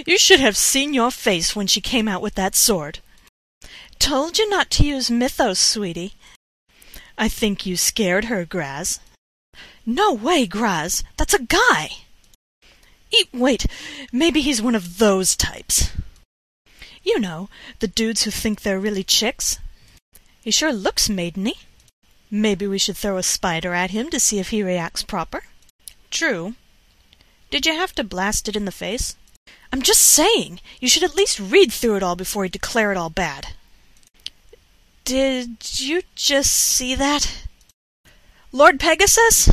You should have seen your face when she came out with that sword. Told you not to use mythos, sweetie. I think you scared her, Graz. No way, Graz. That's a guy. Wait, maybe he's one of those types. You know, the dudes who think they're really chicks. He sure looks maideny. Maybe we should throw a spider at him to see if he reacts proper. True. Did you have to blast it in the face? I'm just saying, you should at least read through it all before you declare it all bad. Did you just see that? Lord Pegasus?